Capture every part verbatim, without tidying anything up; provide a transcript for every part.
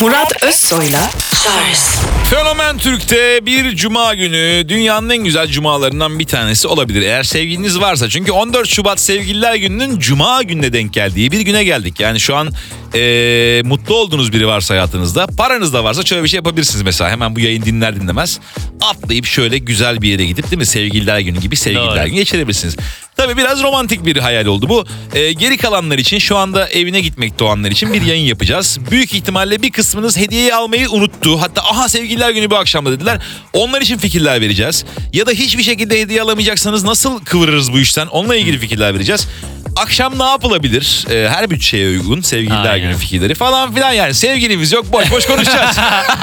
Murat Özsoy'la Charles. Fenomen Türk'te bir cuma günü dünyanın en güzel cumalarından bir tanesi olabilir. Eğer sevgiliniz varsa, çünkü on dört Şubat Sevgililer Günü'nün cuma gününe denk geldiği bir güne geldik. Yani şu an ee, mutlu olduğunuz biri varsa hayatınızda, paranız da varsa şöyle bir şey yapabilirsiniz mesela. Hemen bu yayın dinler dinlemez atlayıp şöyle güzel bir yere gidip, değil mi, Sevgililer Günü gibi Sevgililer Doğru. Günü geçirebilirsiniz. Tabii biraz romantik bir hayal oldu bu. Ee, geri kalanlar için, şu anda evine gitmekte olanlar için bir yayın yapacağız. Büyük ihtimalle bir kısmınız hediyeyi almayı unuttu. Hatta aha Sevgililer Günü bu akşam da dediler. Onlar için fikirler vereceğiz. Ya da hiçbir şekilde hediye alamayacaksanız nasıl kıvırırız bu işten? Onunla ilgili fikirler vereceğiz. Akşam ne yapılabilir? Ee, her bütçeye uygun Sevgililer Aynen. Günü fikirleri falan filan yani. Sevgilimiz yok, boş boş konuşacağız.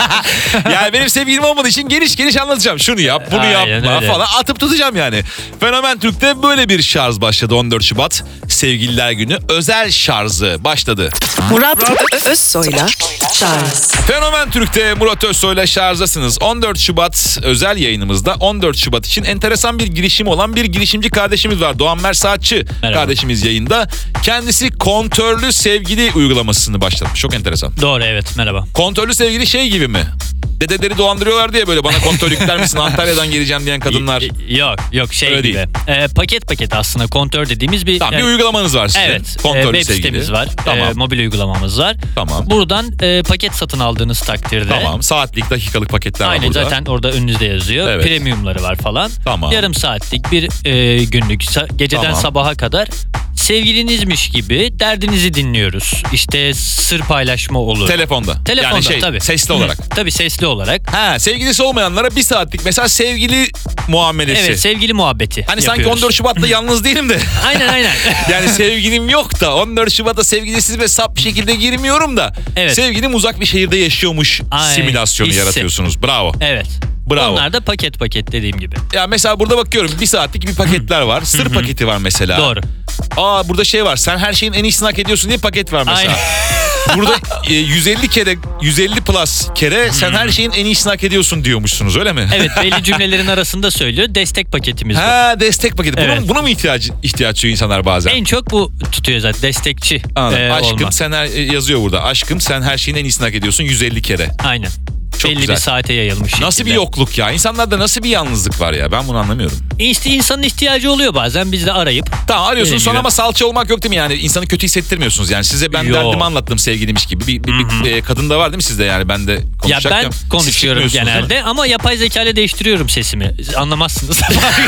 Yani benim sevgilim olmadığı için geniş geniş anlatacağım. Şunu yap, bunu Aynen yapma öyle. falan atıp tutacağım yani. Fenomen Türk'te böyle bir şarj başladı. on dört Şubat Sevgililer Günü özel şarjı başladı. Murat Özsoy'la Charles. Fenomen Türk'te Murat Özsoy'la şarjdasınız. on dört Şubat özel yayınımızda on dört Şubat için enteresan bir girişim olan bir girişimci kardeşimiz var. Doğan Mersaatçı Merhaba. kardeşimiz yayında. Kendisi kontörlü sevgili uygulamasını başlatmış. Çok enteresan. Doğru, evet, merhaba. Kontörlü sevgili şey gibi mi? Dedeleri dolandırıyorlar diye böyle bana kontör yükler misin Antalya'dan geleceğim diyen kadınlar. Y- Yok yok şey Öyle gibi. değil. Ee, paket paket aslında kontör dediğimiz bir... Tamam, yani- bir uygulamanız var sizin. Evet, e, Kontörlü web sevgili. sitemiz var, Tamam. e, mobil uygulamamız var. Tamam. Buradan e, paket satın aldığınız takdirde... Tamam. Saatlik, dakikalık paketler var Aynen, burada. zaten orada önünüzde yazıyor. Evet. Premiumları var falan. Tamam. Yarım saatlik bir e, günlük sa- geceden Tamam. sabaha kadar sevgilinizmiş gibi derdinizi dinliyoruz. İşte sır paylaşma olur. Telefonda. Telefonda yani şey, tabii. sesli Hı, olarak. Tabii sesli olarak. Ha, sevgilisi olmayanlara bir saatlik mesela sevgili muamelesi. Evet, sevgili muhabbeti Hani sanki yapıyoruz. on dört Şubat'ta yalnız değilim de. Aynen aynen. Yani sevgilim yok da on dört Şubat'ta sevgilisiz ve sap bir şekilde girmiyorum da. Evet. Sevgilim uzak bir şehirde yaşıyormuş Ay, simülasyonu hissi. yaratıyorsunuz. Bravo. Evet. Bravo. Onlar da paket paket dediğim gibi. Ya mesela burada bakıyorum bir saatlik bir paketler var. Sır paketi var mesela. Doğru. Aa, burada şey var. Sen her şeyin en iyisini hak ediyorsun diye paket var mesela. Aynen. Burada e, yüz elli kere yüz elli plus kere sen her şeyin en iyisini hak ediyorsun diyormuşsunuz, öyle mi? Evet, belli cümlelerin arasında söylüyor. Destek paketimiz var. Ha, destek paketi. Buna, Evet. buna mı ihtiyaç ihtiyaç duyuyor insanlar bazen? En çok bu tutuyor zaten, destekçi Anladım. e, Aşkım olma. sen her, yazıyor burada. Aşkım sen her şeyin en iyisini hak ediyorsun yüz elli kere. Aynen. Çok belli güzel. bir saate yayılmış. Nasıl şekilde. bir yokluk ya? İnsanlarda nasıl bir yalnızlık var ya? Ben bunu anlamıyorum. İşte insanın ihtiyacı oluyor bazen, biz de arayıp. Tamam, arıyorsunuz Benim sonra gibi. ama salça olmak yok değil mi yani? İnsanı kötü hissettirmiyorsunuz yani. Size ben Yok. derdimi anlattım sevgiliymiş gibi. Bir, bir, bir, e, kadın da var değil mi sizde yani? Ben de Ya konuşacakken. ben siz konuşuyorum çıkmıyorsunuz değil mi? genelde ama yapay zeka ile değiştiriyorum sesimi. Anlamazsınız.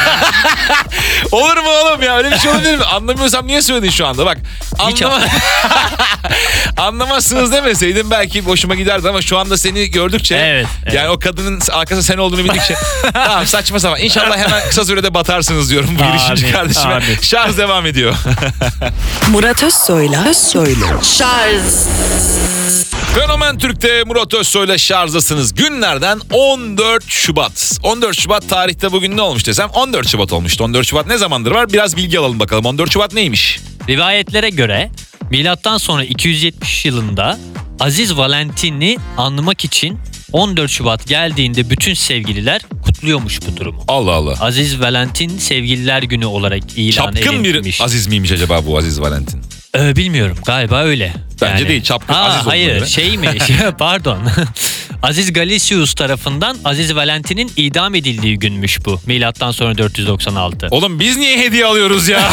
Olur mu oğlum ya? Öyle bir şey olabilir mi? Anlamıyorsam niye söyledin şu anda? Bak. Hiç Anlama... Anlamazsınız demeseydin belki hoşuma giderdi ama şu anda seni gördükçe Evet, evet. yani o kadının arkasında sen olduğunu bildikçe tamam, saçma sapan. İnşallah hemen kısa sürede batarsınız diyorum bu girişimci Amin, kardeşime. amin. Şarj devam ediyor. Murat Özsoy'la Özsoy'la Charles. Fenomen Türk'te Murat Özsoy'la şarjdasınız. Günlerden on dört Şubat. on dört Şubat tarihte bugün ne olmuş desem on dört Şubat olmuştu. on dört Şubat ne zamandır var? Biraz bilgi alalım bakalım. on dört Şubat neymiş? Rivayetlere göre milattan sonra iki yüz yetmiş yılında Aziz Valentin'i anmak için on dört Şubat geldiğinde bütün sevgililer kutluyormuş bu durumu. Allah Allah. Aziz Valentin Sevgililer Günü olarak ilan Çapkın edilmiş. bir Aziz miymiş acaba bu Aziz Valentin? Ee, bilmiyorum, galiba öyle. Bence değil, çapkın, Aa, Aziz olduğuna hayır göre. şey mi pardon. Aziz Galicius tarafından Aziz Valentin'in idam edildiği günmüş bu. Milattan sonra dört yüz doksan altı. Oğlum biz niye hediye alıyoruz ya?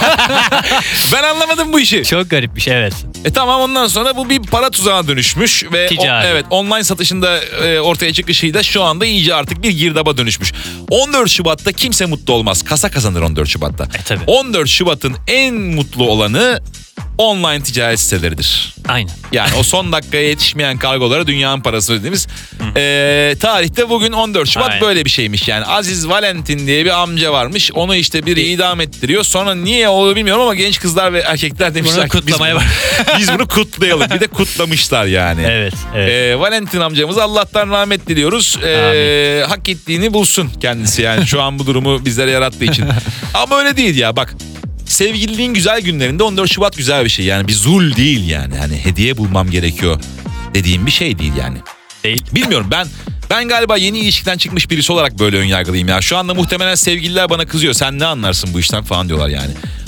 Ben anlamadım bu işi. Çok garipmiş, evet. E tamam, ondan sonra bu bir para tuzağına dönüşmüş ve Ticari. o- evet, online satışında e, ortaya çıkışıyla şu anda iyice artık bir girdaba dönüşmüş. on dört Şubat'ta kimse mutlu olmaz. Kasa kazanır on dört Şubat'ta. E, tabii. on dört Şubat'ın en mutlu olanı online ticaret siteleridir. Aynen. Yani o son dakikaya yetişmeyen kargolara dünyanın parası dediğimiz e, tarihte bugün on dört Şubat Aynen. böyle bir şeymiş yani. Aziz Valentin diye bir amca varmış, onu işte biri idam ettiriyor, sonra niye olduğunu bilmiyorum ama genç kızlar ve erkekler demişler Bunu ki biz, kutlamaya bunu- biz bunu kutlayalım, bir de kutlamışlar yani. Evet, evet. E, Valentin amcamıza Allah'tan rahmet diliyoruz. E, hak ettiğini bulsun kendisi yani şu an bu durumu bizlere yarattığı için. Ama öyle değil ya, bak. Sevgililiğin güzel günlerinde on dört Şubat güzel bir şey. Yani bir zul değil yani. Hani hediye bulmam gerekiyor dediğim bir şey değil yani. Değil. Bilmiyorum, ben ben galiba yeni ilişkiden çıkmış birisi olarak böyle önyargılıyım ya. Şu anda muhtemelen sevgililer bana kızıyor. Sen ne anlarsın bu işten falan diyorlar yani.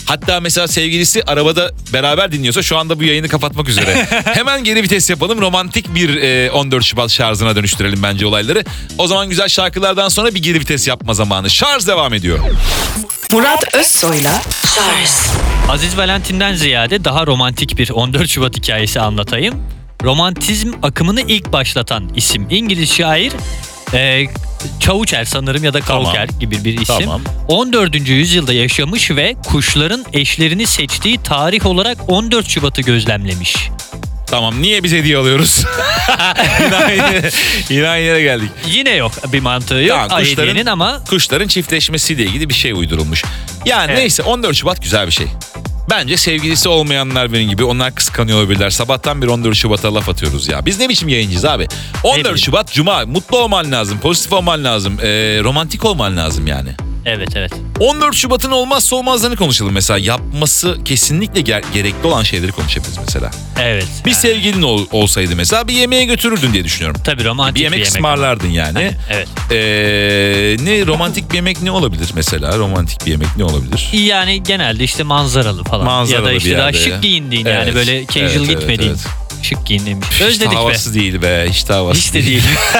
Hatta mesela sevgilisi arabada beraber dinliyorsa şu anda bu yayını kapatmak üzere. Hemen geri vites yapalım. Romantik bir e, on dört Şubat şarjına dönüştürelim bence olayları. O zaman güzel şarkılardan sonra bir geri vites yapma zamanı. Şarj devam ediyor. Murat Özsoy'la Şarj. Aziz Valentin'den ziyade daha romantik bir on dört Şubat hikayesi anlatayım. Romantizm akımını ilk başlatan isim İngiliz şair e, Chaucer sanırım ya da Cowker Tamam. gibi bir isim. Tamam. on dördüncü yüzyılda yaşamış ve kuşların eşlerini seçtiği tarih olarak on dört Şubat'ı gözlemlemiş. Tamam, niye biz hediye alıyoruz? yine, aynı yere, yine aynı yere geldik. Yine yok bir mantığı yok Tamam, kuşların- hediyenin ama Kuşların çiftleşmesiyle ilgili bir şey uydurulmuş. Yani Evet. neyse, on dört Şubat güzel bir şey. Bence sevgilisi olmayanlar benim gibi, onlar kıskanıyor olabilirler. Sabahtan bir on dört Şubat'a laf atıyoruz ya. Biz ne biçim yayıncıyız abi? on dört bileyim. Şubat Cuma. Mutlu olman lazım, pozitif olman lazım, ee, romantik olman lazım yani. evet evet. on dört Şubat'ın olmazsa olmazlarını konuşalım mesela. Yapması kesinlikle ger- gerekli olan şeyleri konuşabiliriz mesela. Evet. Bir yani. sevgilin ol- olsaydı mesela bir yemeğe götürürdün diye düşünüyorum. Tabii romantik Bir yemek ısmarlardın yani. Evet. Ee, ne romantik bir yemek ne olabilir mesela? Romantik bir yemek ne olabilir? Yani genelde işte manzaralı falan. Manzaralı ya da bir işte daha yerde. şık giyindiğin Evet, yani böyle casual evet, evet, gitmediğin. evet. Şık giyindiğin. Hiç de Özledik be. havası değil be. Hiç de havası Hiç de değil.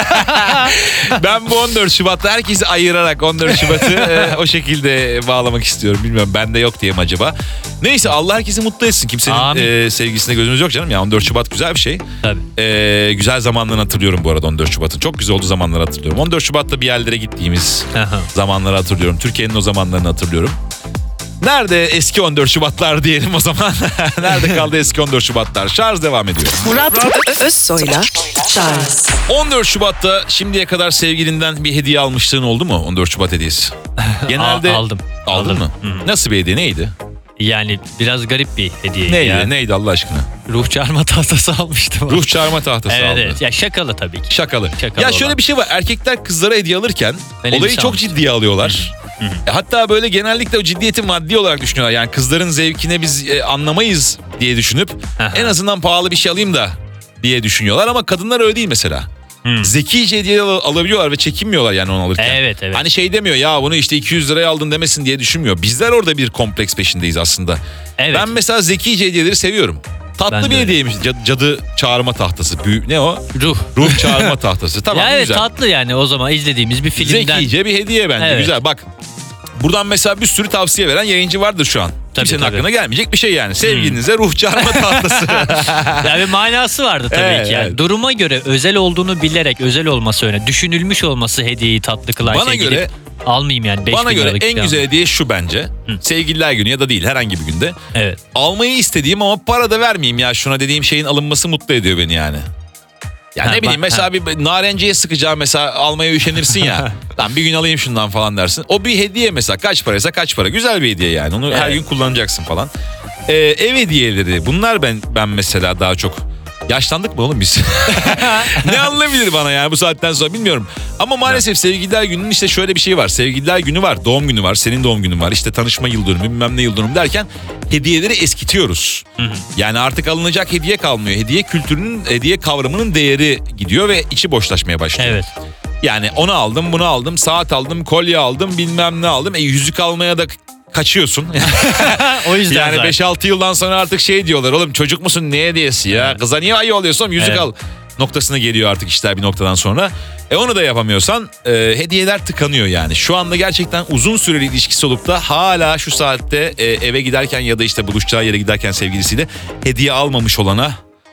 Ben bu on dört Şubat'ta herkesi ayırarak on dört Şubat'ı e, o şekilde bağlamak istiyorum. Bilmiyorum, bende yok diye mi acaba? Neyse, Allah herkesi mutlu etsin. Kimsenin Amin. e, sevgisine gözümüz yok canım. Ya on dört Şubat güzel bir şey. Tabii. E, güzel zamanlarını hatırlıyorum bu arada on dört Şubat'ın. Çok güzel olduğu zamanları hatırlıyorum. on dört Şubat'ta bir yerlere gittiğimiz Aha. zamanları hatırlıyorum. Türkiye'nin o zamanlarını hatırlıyorum. Nerede eski on dört Şubatlar diyelim o zaman. Nerede kaldı eski on dört Şubatlar? Şarj devam ediyor. Murat Ö- Özsoy'la Şarj. on dört Şubat'ta şimdiye kadar sevgilinden bir hediye almışlığın oldu mu? on dört Şubat hediyesi. Genelde A- aldım. Aldın Aldım. mı? Hı. Nasıl bir hediye, neydi? Yani biraz garip bir hediye. Neydi? ya. Neydi Allah aşkına? Ruh çağırma tahtası almıştım. Ruh çağırma tahtası Evet aldın. evet. Ya şakalı tabii ki. Şakalı. Şakalı ya şöyle olan. bir şey var. Erkekler kızlara hediye alırken Ben olayı elbise çok almıştım. ciddiye alıyorlar. E, Hatta böyle genellikle o ciddiyeti maddi olarak düşünüyorlar. Yani kızların zevkine biz e, anlamayız diye düşünüp Aha. en azından pahalı bir şey alayım da diye düşünüyorlar. Ama kadınlar öyle değil mesela. Hmm. Zekice hediye al- alabiliyorlar ve çekinmiyorlar yani onu alırken. Evet evet. Hani şey demiyor ya, bunu işte iki yüz liraya aldın demesin diye düşünmüyor. Bizler orada bir kompleks peşindeyiz aslında. Evet. Ben mesela zekice hediyeleri seviyorum. Tatlı Ben de bir öyle. hediyeymiş. Cadı, cadı çağırma tahtası. Büyük, ne o? Ruh. Ruh çağırma tahtası. Tamam, ya evet güzel. tatlı yani o zaman izlediğimiz bir filmden. Zekice bir hediye bence. Evet. Güzel bak. Buradan mesela bir sürü tavsiye veren yayıncı vardır şu an. Tabii, Kimsenin tabii. aklına gelmeyecek bir şey yani. Sevgilinize ruh çağırma tahtası. Ya bir manası vardı tabii Evet, ki. Yani evet. duruma göre özel olduğunu bilerek özel olması öyle. Düşünülmüş olması hediyeyi tatlı kılan Bana şey. göre- Gidip almayayım yani. beş Bana bin göre liralık en bir şey güzel almayayım. hediye şu bence. Sevgililer günü ya da değil, herhangi bir günde. Evet. Almayı istediğim ama para da vermeyeyim ya şuna dediğim şeyin alınması mutlu ediyor beni yani. Ya Ha, ne bileyim bak- mesela bir narenciye sıkacağım mesela, almaya üşenirsin ya. Lan bir gün alayım şundan falan dersin. O bir hediye mesela, kaç paraysa kaç para. Güzel bir hediye yani. Onu her Evet. gün kullanacaksın falan. Ee, ev hediyeleri, bunlar ben ben mesela daha çok. Yaşlandık mı oğlum biz? Ne alınabilir bana yani bu saatten sonra, bilmiyorum. Ama maalesef sevgililer gününün işte şöyle bir şey var. Sevgililer günü var, doğum günü var, senin doğum günün var. İşte tanışma yıl dönümü, bilmem ne yıl dönümü derken hediyeleri eskitiyoruz. Yani artık alınacak hediye kalmıyor. Hediye kültürünün, hediye kavramının değeri gidiyor ve içi boşlaşmaya başlıyor. Evet. Yani onu aldım, bunu aldım, saat aldım, kolye aldım, bilmem ne aldım. E yüzük almaya da kaçıyorsun. O yüzden Yani zaten. beş altı yıldan sonra artık şey diyorlar. Oğlum çocuk musun, ne hediyesi ya? Kıza niye ayı oluyorsun oğlum, yüzük Evet. al. Noktasına geliyor artık işler bir noktadan sonra. E onu da yapamıyorsan e, hediyeler tıkanıyor yani. Şu anda gerçekten uzun süreli ilişkisi olup da hala şu saatte e, eve giderken ya da işte buluşacağı yere giderken sevgilisiyle hediye almamış olana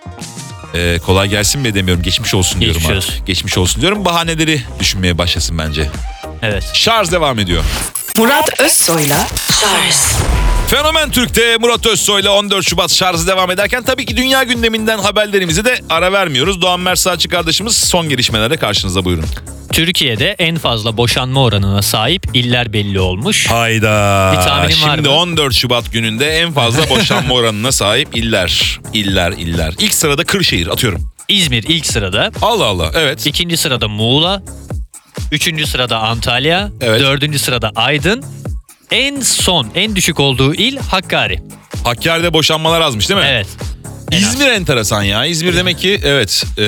e, kolay gelsin mi demiyorum. Geçmiş olsun diyorum Geçmiş artık. olsun. Geçmiş olsun diyorum. Bahaneleri düşünmeye başlasın bence. Evet. Şarj devam ediyor. Murat Özsoy'la Şarj. Fenomen Türk'te Murat Özsoy'la on dört Şubat şarjı devam ederken tabii ki dünya gündeminden haberlerimizi de ara vermiyoruz. Doğan Mersaççı kardeşimiz son gelişmelerle karşınızda, buyurun. Türkiye'de en fazla boşanma oranına sahip iller belli olmuş. Hayda. Bir tahminin var Şimdi mı? on dört Şubat gününde en fazla boşanma oranına sahip iller. İller, iller. İlk sırada Kırşehir, atıyorum. İzmir ilk sırada. Allah Allah, evet. İkinci sırada Muğla. Üçüncü sırada Antalya. Evet. Dördüncü sırada Aydın. En son, en düşük olduğu il Hakkari. Hakkari'de boşanmalar azmış değil mi? Evet. En az. İzmir enteresan ya. İzmir demek ki evet. E,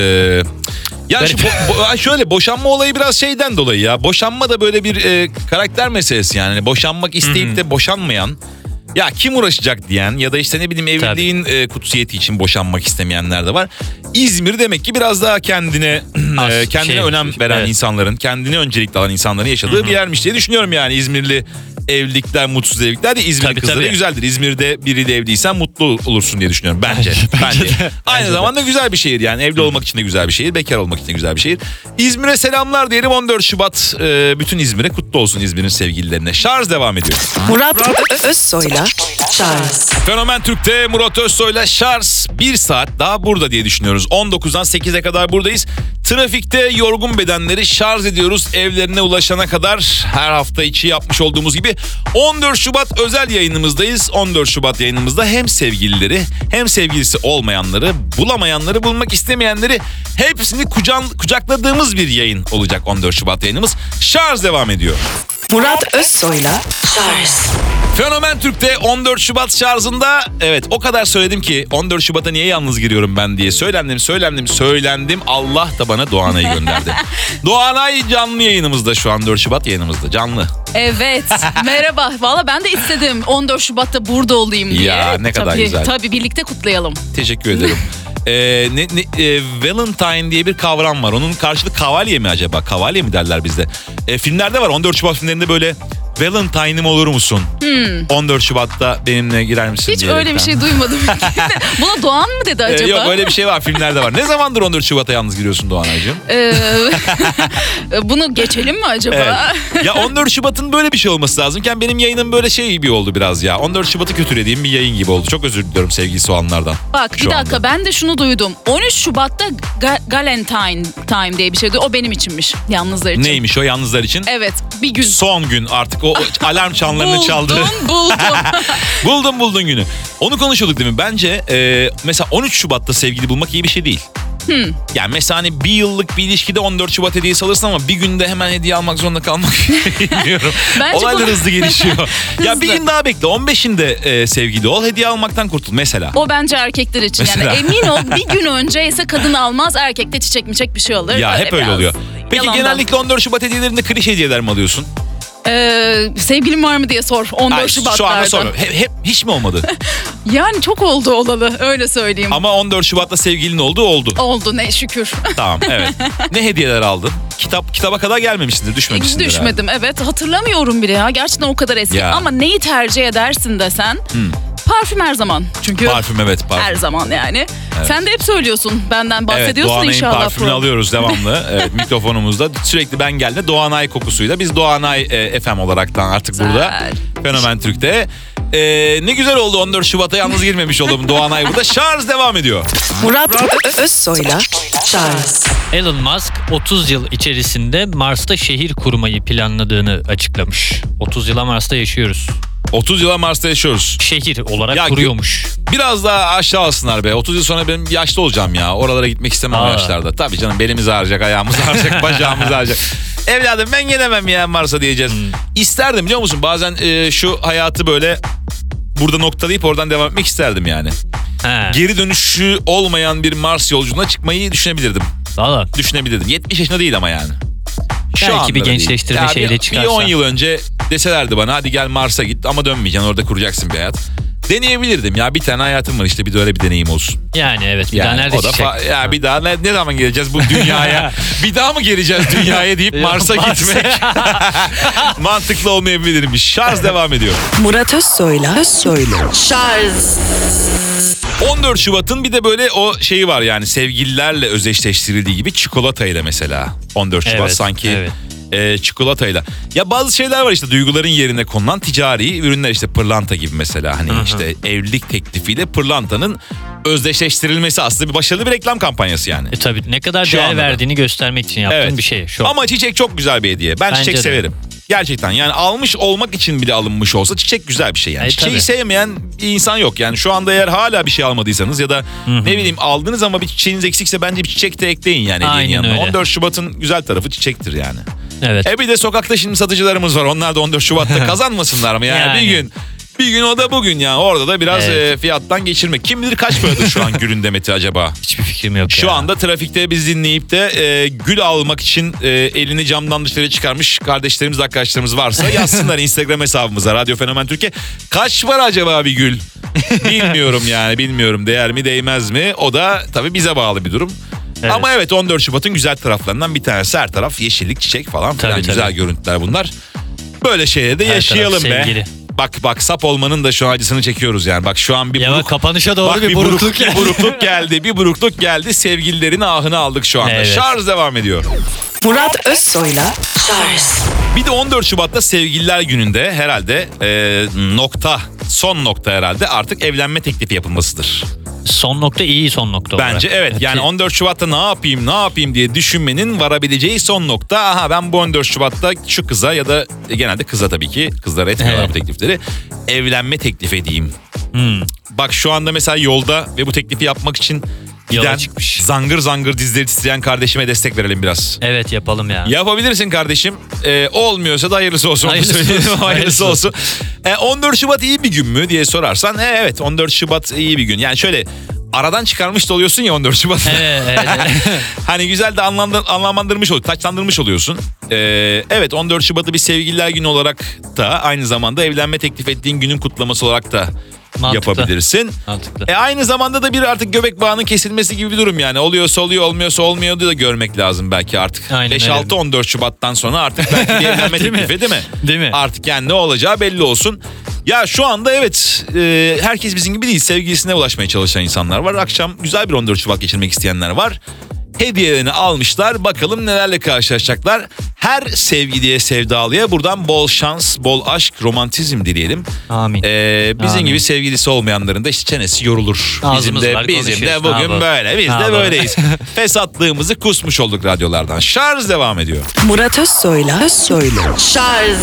ya şu, Garip. bo- bo- şöyle boşanma olayı biraz şeyden dolayı ya. Boşanma da böyle bir e, karakter meselesi yani. Boşanmak isteyip de boşanmayan Ya kim uğraşacak diyen ya da işte ne bileyim evliliğin e, kutsiyeti için boşanmak istemeyenler de var. İzmir demek ki biraz daha kendine Az, e, kendine şey, önem veren evet. insanların, kendine öncelikli alan insanların yaşadığı bir yermiş diye düşünüyorum yani. İzmirli evlilikler, mutsuz evlilikler de İzmir Tabii, kızları tabii. güzeldir. İzmir'de biriyle evliysen mutlu olursun diye düşünüyorum bence. Bence bence. de, Aynı bence de. zamanda güzel bir şehir yani. Evli olmak için de güzel bir şehir, bekar olmak için de güzel bir şehir. İzmir'e selamlar diyelim. on dört Şubat e, bütün İzmir'e kutlu olsun, İzmir'in sevgililerine. Şarj devam ediyor. Murat Ö- Özsoy'la Charles Fenomen Türk'te Murat Özsoy'la Şarj bir saat daha burada diye düşünüyoruz. on dokuzdan sekize kadar buradayız. Trafikte yorgun bedenleri şarj ediyoruz evlerine ulaşana kadar. Her hafta içi yapmış olduğumuz gibi on dört Şubat özel yayınımızdayız. on dört Şubat yayınımızda hem sevgilileri hem sevgilisi olmayanları, bulamayanları, bulmak istemeyenleri hepsini kucan, kucakladığımız bir yayın olacak on dört Şubat yayınımız. Şarj devam ediyor. Murat Özsoy'la Charles Fenomen Türk'te on dört Şubat şarjında evet o kadar söyledim ki on dört Şubat'a niye yalnız giriyorum ben diye söylendim söylendim söylendim. Allah da bana Doğanay'ı gönderdi. Doğanay canlı yayınımızda şu an dört Şubat yayınımızda canlı. Evet. Merhaba. Valla ben de istedim on dört Şubat'ta burada olayım diye. Ya, ne kadar tabii, güzel. Tabii birlikte kutlayalım. Teşekkür ederim. Ee, ne, ne, e, Valentine diye bir kavram var. Onun karşılığı kavalye mi acaba? Kavalye mi derler bizde? E, filmlerde var. on dört Şubat filmlerinde böyle Valentine'ım olur musun? Hmm. on dört Şubat'ta benimle girer misin? Hiç diyerekten. öyle bir şey duymadım. Buna Doğan mı dedi Ee, acaba? yok öyle bir şey var, filmlerde var. Ne zamandır on dört Şubat'a yalnız giriyorsun Doğanay'cığım? Ee, bunu geçelim mi acaba? Evet. Ya on dört Şubat'ın böyle bir şey olması lazımken benim yayınım böyle şey gibi oldu biraz ya. on dört Şubat'ı kötülediğim bir yayın gibi oldu. Çok özür diliyorum sevgili soğanlardan. Bak bir Şu dakika anda. ben de şunu duydum. on üç Şubat'ta Ga- Galentine Time diye bir şeydi. O benim içinmiş. Yalnızlar için. Neymiş o yalnızlar için? Evet bir gün. Son gün artık o alarm çanlarını çaldı. Buldum buldum. Buldum buldun günü. Onu konuşuyorduk değil mi? Bence e, mesela on üç Şubat'ta sevgili bulmak iyi bir şey değil. Hmm. Yani mesela hani bir yıllık bir ilişkide on dört Şubat hediyesi alırsın ama bir günde hemen hediye almak zorunda kalmak bilmiyorum. Bence Olaylar bu- hızlı gelişiyor. Ya bir Hızlı. gün daha bekle. on beşinde e, sevgili ol, hediye almaktan kurtul mesela. O bence erkekler için. Mesela. Yani emin ol bir gün önce ise kadın almaz, erkekte çiçek miçek bir şey alır. Ya hep öyle biraz oluyor. Peki yalandan. genellikle on dört Şubat hediyelerinde klişe hediyeler mi alıyorsun? Ee, sevgilin var mı diye sor on dört Ay, Şubat'larda. şu anda sor. Hep, hep hiç mi olmadı? Yani çok oldu olalı öyle söyleyeyim. Ama on dört Şubat'ta sevgilin oldu oldu. Oldu ne şükür. Tamam evet. Ne hediyeler aldın? Kitap kitaba kadar gelmemişsindir, düşmemişsindir. Düşmedim evet hatırlamıyorum bile ya gerçekten o kadar eski. Ya. Ama neyi tercih edersin desen parfüm her zaman. Çünkü Parfüm evet parfüm. her zaman yani. Sen de hep söylüyorsun benden Evet bahsediyorsun Doğanay'ın inşallah. parfümünü program. alıyoruz devamlı. Evet mikrofonumuzda sürekli ben geldiğinde Doğanay kokusuyla. Biz Doğanay e, F M olaraktan artık Güzel. burada. Fenomen Türk'te. E, ne güzel oldu on dört Şubat'a yalnız girmemiş oldum. Doğanay burada. Şarj devam ediyor. Murat Ö- Özsoy'la Charles Elon Musk otuz yıl içerisinde Mars'ta şehir kurmayı planladığını açıklamış. otuz yıla Mars'ta yaşıyoruz. otuz yıla Mars'ta yaşıyoruz. Şehir olarak Ya, kuruyormuş. Biraz daha aşağı alsınlar be. otuz yıl sonra benim yaşlı olacağım ya. Oralara gitmek istemem o Aa. yaşlarda. Tabii canım belimiz ağrıyacak, ayağımız ağrıyacak, bacağımız ağrıyacak. Evladım ben gelemem ya Mars'a diyeceğiz. İsterdim biliyor musun? Bazen e, şu hayatı böyle burada noktalayıp oradan devam etmek isterdim yani. He. Geri dönüşü olmayan bir Mars yolculuğuna çıkmayı düşünebilirdim. Valla. Düşünebilirdim. yetmiş yaşında değil ama yani. Belki anda bir da değil. gençleştirme Ya şeyle bir- çıkarsa. Bir on yıl önce deselerdi bana hadi gel Mars'a git ama dönmeyeceksin orada kuracaksın bir hayat. Deneyebilirdim ya bir tane hayatım var işte bir de öyle bir deneyim olsun. Yani evet bir daha Yani nerede o da çıkacak? fa- ya bir daha ne, ne zaman geleceğiz bu dünyaya? Bir daha mı geleceğiz dünyaya deyip Mars'a Mars. gitmek mantıklı olmayabilirmiş. Şarj devam ediyor. Murat Özsoy'la Özsoy'la Charles on dört Şubat'ın bir de böyle o şeyi var yani sevgililerle özdeşleştirildiği gibi çikolatayla mesela. on dört Şubat Evet, sanki evet. e, çikolatayla. Ya bazı şeyler var işte duyguların yerine konulan ticari ürünler işte pırlanta gibi mesela. Hani işte evlilik teklifiyle pırlantanın özdeşleştirilmesi aslında bir başarılı bir reklam kampanyası yani. E tabii ne kadar Şu değer anda da. verdiğini göstermek için yaptığın bir şey. Şu an. Ama çiçek çok güzel bir hediye. Ben Bence çiçek de. severim. Gerçekten yani almış olmak için bile alınmış olsa çiçek güzel bir şey yani. E, Çiçeği tabii. sevmeyen bir insan yok. Yani şu anda eğer hala bir şey almadıysanız ya da ne bileyim aldınız ama bir çiçeğiniz eksikse bence bir çiçek de ekleyin yani hediyenin Aynen yanına. öyle. on dört Şubat'ın güzel tarafı çiçektir yani. Evet. E bir de sokakta şimdi satıcılarımız var. Onlar da on dört Şubat'ta kazanmasınlar mı yani, Yani. bir gün Bir gün o da bugün yani. Orada da biraz Evet. e, fiyattan geçirmek. Kim bilir kaç paradır şu an gülün demeti acaba? Hiçbir fikrim yok Şu ya. anda trafikte biz dinleyip de e, gül almak için e, elini camdan dışarı çıkarmış kardeşlerimiz, arkadaşlarımız varsa yazsınlar Instagram hesabımıza Radyo Fenomen Türkiye. Kaç var acaba bir gül? Bilmiyorum yani, bilmiyorum. Değer mi değmez mi? O da tabii bize bağlı bir durum. Evet. Ama evet, on dört Şubat'ın güzel taraflarından bir tanesi. Her taraf yeşillik, çiçek falan filan. Tabii, tabii. Güzel görüntüler bunlar. Böyle şeyleri de Her yaşayalım taraf be. sevgili. Bak bak, sap olmanın da şu an acısını çekiyoruz yani. Bak şu an bir Ya buruk. bak, kapanışa doğru Bak bir burukluk bir geldi. burukluk geldi. Bir burukluk geldi. Sevgililerin ahını aldık şu anda. Evet. Şarj devam ediyor. Murat Özsoy'la Charles. Bir de on dört Şubat'ta Sevgililer Günü'nde herhalde e, nokta, son nokta herhalde artık evlenme teklifi yapılmasıdır. Son nokta iyi son nokta olarak. Bence evet, yani on dört Şubat'ta ne yapayım ne yapayım diye düşünmenin varabileceği son nokta. Aha, ben bu on dört Şubat'ta şu kıza, ya da genelde kıza, tabii ki kızlara etmiyorlar Evet. bu teklifleri, evlenme teklif edeyim. Hmm. Bak şu anda mesela yolda ve bu teklifi yapmak için Yola giden çıkmış. zangır zangır dizleri titreyen kardeşime destek verelim biraz. Evet, yapalım ya. Yapabilirsin kardeşim. Ee, olmuyorsa da hayırlısı olsun. Onu Hayırlısı söyleyelim. olsun, hayırlısı hayırlısı olsun. Ee, on dört Şubat iyi bir gün mü diye sorarsan, e, evet on dört Şubat iyi bir gün. Yani şöyle aradan çıkarmış da oluyorsun ya on dört Şubat'ta. Evet, evet, evet. Hani güzel de anlamlandır, anlamlandırmış oluyorsun, taçlandırmış oluyorsun. Ee, evet, on dört Şubat'ı bir sevgililer günü olarak da, aynı zamanda evlenme teklif ettiğin günün kutlaması olarak da Mantıklı. yapabilirsin. Mantıklı. E aynı zamanda da bir artık göbek bağının kesilmesi gibi bir durum yani. Oluyorsa oluyor, olmuyorsa olmuyor da görmek lazım belki artık. Aynen beş öyle. altı on dört Şubat'tan sonra artık belki bir evlenme Değil mi? teklifi, değil mi? Değil mi? Artık yani ne olacağı belli olsun. Ya şu anda evet, e, herkes bizim gibi değil. Sevgilisine ulaşmaya çalışan insanlar var. Akşam güzel bir on dört Şubat geçirmek isteyenler var. Hediyelerini almışlar. Bakalım nelerle karşılaşacaklar. Her sevgiliye, sevdalıya buradan bol şans, bol aşk, romantizm dileyelim. Amin. Ee, bizim Amin. gibi sevgilisi olmayanların da işte çenesi yorulur. Bizim Ağzımız de var, bizim de konuşuyoruz. Ne bugün yapalım? böyle. Biz Ne de yapalım? böyleyiz. Fesatlığımızı kusmuş olduk radyolardan. Şarj devam ediyor. Murat Özsoy'la Özsoy'la Charles.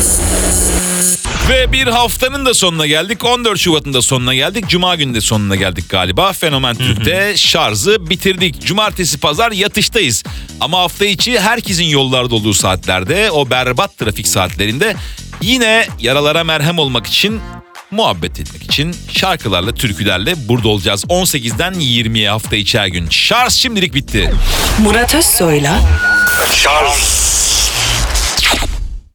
Ve bir haftanın da sonuna geldik. on dört Şubat'ın da sonuna geldik. Cuma günü de sonuna geldik galiba. Fenomen Türk'te şarjı bitirdik. Cumartesi, pazar yatıştayız. Ama hafta içi herkesin yollarda olduğu saatlerde, o berbat trafik saatlerinde yine yaralara merhem olmak için, muhabbet etmek için şarkılarla, türkülerle burada olacağız. on sekizden yirmiye hafta içi her gün. Şarj şimdilik bitti. Murat Özsoy'la Charles